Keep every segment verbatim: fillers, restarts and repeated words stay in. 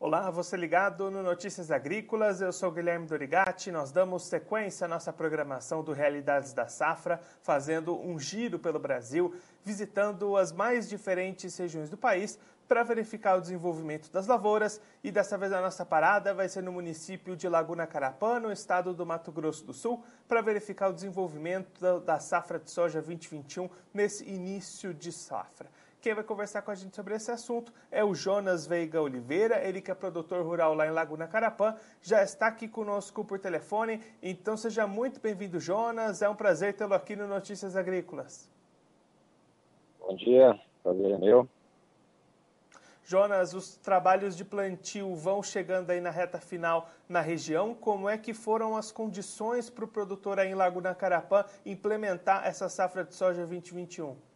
Olá, você ligado no Notícias Agrícolas, eu sou Guilherme Dorigatti. Nós damos sequência à nossa programação do Realidades da Safra, fazendo um giro pelo Brasil, visitando as mais diferentes regiões do país para verificar o desenvolvimento das lavouras. E dessa vez a nossa parada vai ser no município de Laguna Carapã, no estado do Mato Grosso do Sul, para verificar o desenvolvimento da safra de soja vinte e vinte e um nesse início de safra. Quem vai conversar com a gente sobre esse assunto é o Jonas Veiga Oliveira, ele que é produtor rural lá em Laguna Carapã, já está aqui conosco por telefone, então seja muito bem-vindo, Jonas, é um prazer tê-lo aqui no Notícias Agrícolas. Bom dia, prazer é meu. Jonas, os trabalhos de plantio vão chegando aí na reta final na região, como é que foram as condições para o produtor aí em Laguna Carapã implementar essa safra de soja vinte e vinte e um?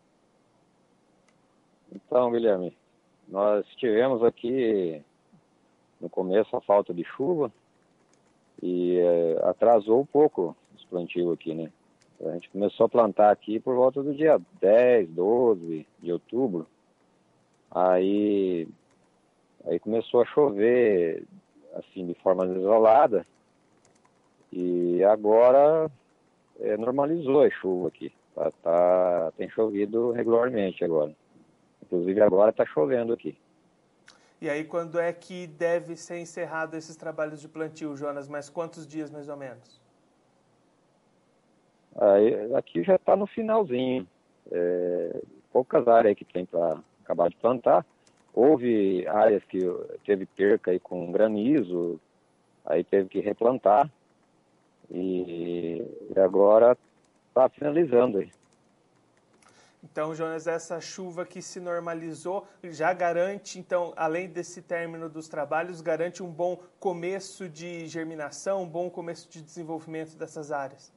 Então, Guilherme, nós tivemos aqui no começo a falta de chuva e é, atrasou um pouco os plantios aqui, né? A gente começou a plantar aqui por volta do dia dez, doze de outubro. Aí, aí começou a chover assim de forma isolada e agora é, normalizou a chuva aqui. Tá, tá, tem chovido regularmente agora. Inclusive agora está chovendo aqui. E aí quando é que deve ser encerrado esses trabalhos de plantio, Jonas? Mas quantos dias mais ou menos? Aí, aqui já está no finalzinho. É, poucas áreas que tem para acabar de plantar. Houve áreas que teve perca aí com granizo, aí teve que replantar. E, e agora está finalizando aí. Então, Jonas, essa chuva que se normalizou já garante, então, além desse término dos trabalhos, garante um bom começo de germinação, um bom começo de desenvolvimento dessas áreas?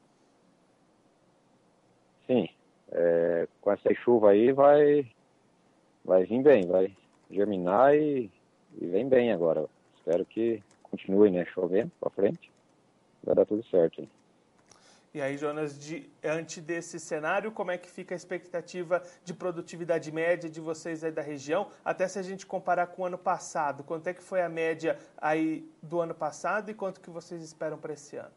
Sim, é, com essa chuva aí vai, vai vir bem, vai germinar e, e vem bem agora. Espero que continue, né, chovendo para frente, vai dar tudo certo. E aí, Jonas, diante desse cenário, como é que fica a expectativa de produtividade média de vocês aí da região? Até se a gente comparar com o ano passado, quanto é que foi a média aí do ano passado e quanto que vocês esperam para esse ano?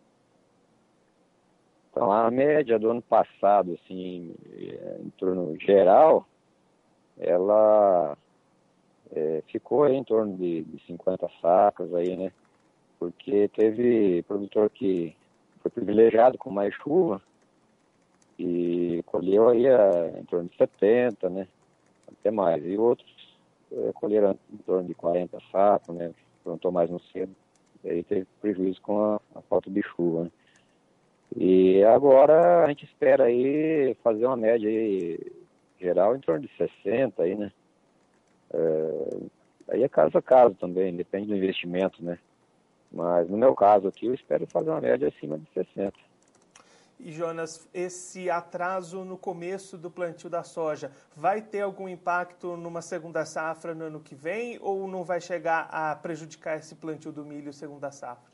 Então, a média do ano passado, assim, em torno geral, ela é, ficou aí em torno de, de cinquenta sacas aí, né? Porque teve produtor que foi privilegiado com mais chuva e colheu aí a, em torno de setenta, né? Até mais. E outros é, colheram em torno de quarenta sacos, né? Plantou mais no cedo. E aí teve prejuízo com a, a falta de chuva, né? E agora a gente espera aí fazer uma média aí geral em torno de sessenta aí, né? É, aí é caso a caso também, depende do investimento, né? Mas no meu caso aqui eu espero fazer uma média acima de sessenta. E, Jonas, esse atraso no começo do plantio da soja vai ter algum impacto numa segunda safra no ano que vem ou não vai chegar a prejudicar esse plantio do milho segunda safra?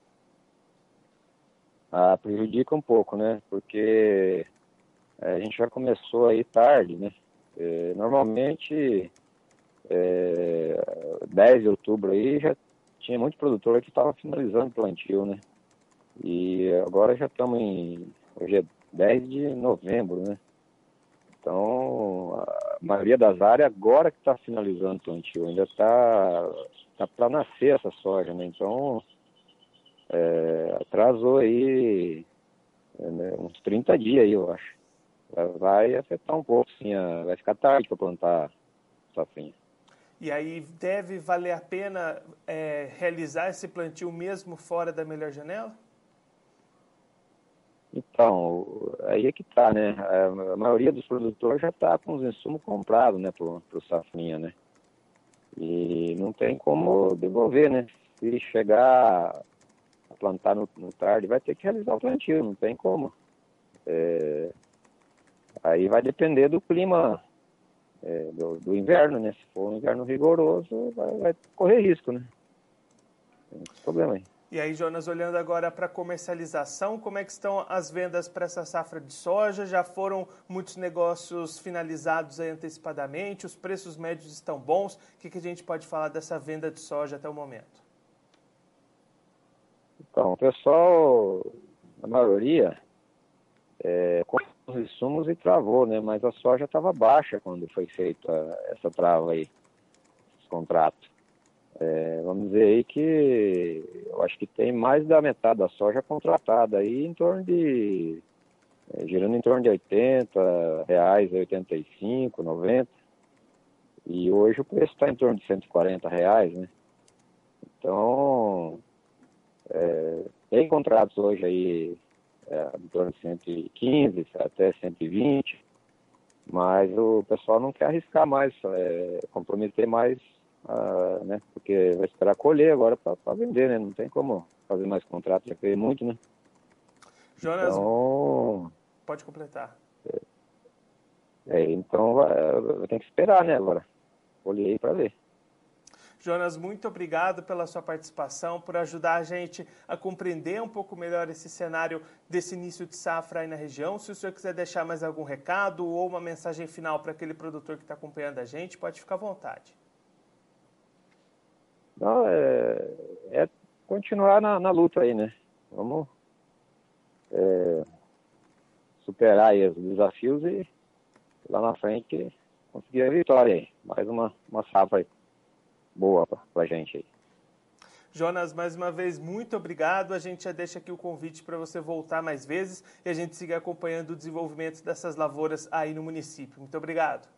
Ah, prejudica um pouco, né? Porque a gente já começou aí tarde, né? É, normalmente, é, dez de outubro aí já tinha muito produtor que estava finalizando o plantio, né? E agora já estamos em... Hoje é dez de novembro, né? Então, a maioria das áreas agora que está finalizando o plantio. Ainda está tá para nascer essa soja, né? Então, é, atrasou aí né, uns trinta dias aí, eu acho. Vai afetar um pouco, sim. A, vai ficar tarde para plantar safrinha. E aí deve valer a pena é, realizar esse plantio mesmo fora da melhor janela? Então, aí é que tá, né? A maioria dos produtores já está com os insumos comprados, né, pro, pro safrinha, né? E não tem como devolver, né? Se chegar a plantar no, no tarde, vai ter que realizar o plantio, não tem como. É, aí vai depender do clima é, do, do inverno, né? Se for um inverno rigoroso, vai, vai correr risco, né? Tem esse problema aí. E aí, Jonas, olhando agora para a comercialização, como é que estão as vendas para essa safra de soja? Já foram muitos negócios finalizados aí antecipadamente? Os preços médios estão bons? O que, que a gente pode falar dessa venda de soja até o momento? Então, o pessoal, a maioria, é, comprou os insumos e travou, né? Mas a soja estava baixa quando foi feita essa trava aí, esse contrato. É, vamos dizer aí que eu acho que tem mais da metade da soja contratada aí em torno de, é, girando em torno de oitenta reais, oitenta e cinco, noventa. E hoje o preço está em torno de cento e quarenta reais, né? Então, é, tem contratos hoje aí é, em torno de cento e quinze até cento e vinte, mas o pessoal não quer arriscar mais, é, comprometer mais. Ah, né? Porque vai esperar colher agora para vender, né? Não tem como fazer mais contrato, já fez muito, né? Jonas, então, pode completar. É, é, então vai, tem que esperar, né? Agora, colher para ver. Jonas, muito obrigado pela sua participação, por ajudar a gente a compreender um pouco melhor esse cenário desse início de safra aí na região. Se o senhor quiser deixar mais algum recado ou uma mensagem final para aquele produtor que está acompanhando a gente, pode ficar à vontade. Não, é, é continuar na, na luta aí, né? Vamos é, superar aí os desafios e lá na frente conseguir a vitória aí. Mais uma, uma safra aí boa para a gente aí. Jonas, mais uma vez, muito obrigado. A gente já deixa aqui o convite para você voltar mais vezes e a gente seguir acompanhando o desenvolvimento dessas lavouras aí no município. Muito obrigado.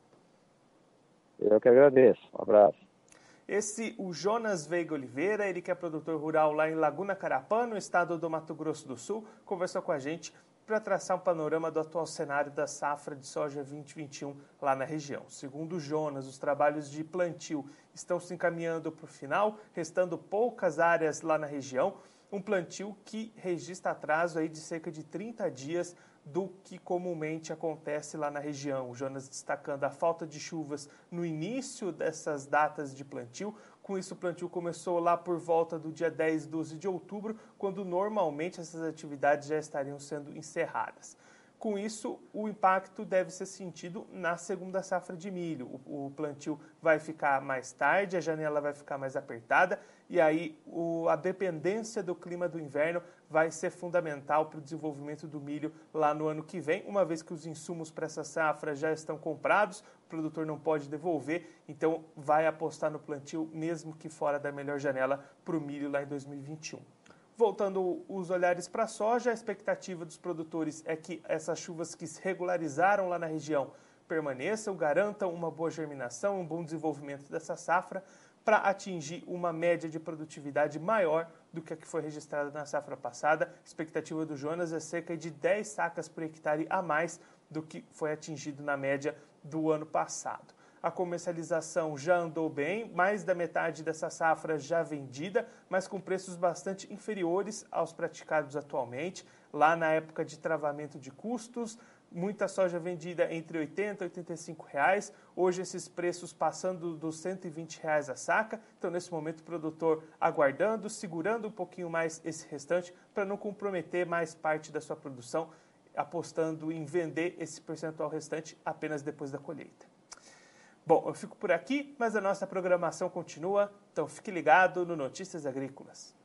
Eu que agradeço. Um abraço. Esse, o Jonas Veiga Oliveira, ele que é produtor rural lá em Laguna Carapã, no estado do Mato Grosso do Sul, conversou com a gente para traçar um panorama do atual cenário da safra de soja vinte e vinte e um lá na região. Segundo o Jonas, os trabalhos de plantio estão se encaminhando para o final, restando poucas áreas lá na região, um plantio que registra atraso aí de cerca de trinta dias do que comumente acontece lá na região. O Jonas destacando a falta de chuvas no início dessas datas de plantio. Com isso, o plantio começou lá por volta do dia dez, doze de outubro, quando normalmente essas atividades já estariam sendo encerradas. Com isso, o impacto deve ser sentido na segunda safra de milho. O, o plantio vai ficar mais tarde, a janela vai ficar mais apertada e aí o, a dependência do clima do inverno vai ser fundamental para o desenvolvimento do milho lá no ano que vem, uma vez que os insumos para essa safra já estão comprados, o produtor não pode devolver, então vai apostar no plantio mesmo que fora da melhor janela para o milho lá em dois mil e vinte e um. Voltando os olhares para a soja, a expectativa dos produtores é que essas chuvas que se regularizaram lá na região permaneçam, garantam uma boa germinação, um bom desenvolvimento dessa safra para atingir uma média de produtividade maior do que a que foi registrada na safra passada. A expectativa do Jonas é cerca de dez sacas por hectare a mais do que foi atingido na média do ano passado. A comercialização já andou bem, mais da metade dessa safra já vendida, mas com preços bastante inferiores aos praticados atualmente. Lá na época de travamento de custos, muita soja vendida entre oitenta e oitenta e cinco reais. Hoje esses preços passando dos cento e vinte reais a saca. Então, nesse momento, o produtor aguardando, segurando um pouquinho mais esse restante para não comprometer mais parte da sua produção, apostando em vender esse percentual restante apenas depois da colheita. Bom, eu fico por aqui, mas a nossa programação continua, então fique ligado no Notícias Agrícolas.